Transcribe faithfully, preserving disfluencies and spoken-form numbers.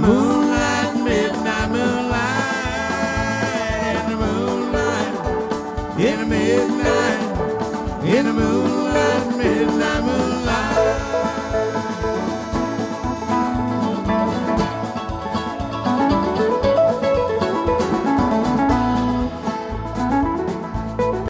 moonlight, midnight moonlight, in the moonlight, in the midnight, in the moonlight, midnight moonlight.